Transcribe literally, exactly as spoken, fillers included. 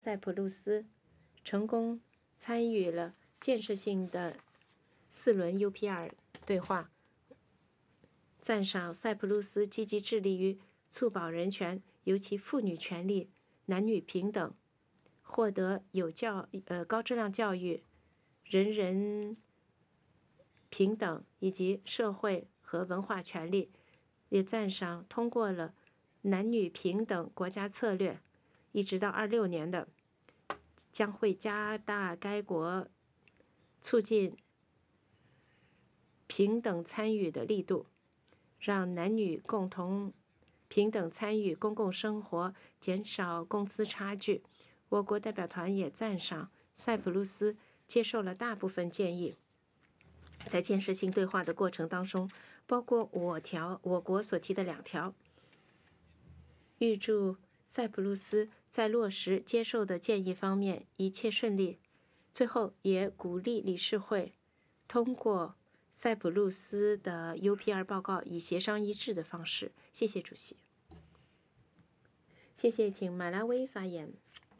塞浦路斯成功参与了建设性的四轮 U P R 对话，赞赏塞浦路斯积极致力于促保人权，尤其妇女权利、男女平等，获得有教呃高质量教育、人人平等以及社会和文化权利，也赞赏通过了男女平等国家策略，一直到二六年的，将会加大该国促进平等参与的力度，让男女共同平等参与公共生活，减少工资差距。我国代表团也赞赏塞浦路斯接受了大部分建议。在建设性对话的过程当中，包括我条我国所提的两条，预祝塞浦路斯在落实接受的建议方面一切顺利。最后也鼓励理事会通过塞浦路斯的 U P R 报告以协商一致的方式。谢谢主席。谢谢，请马拉维发言。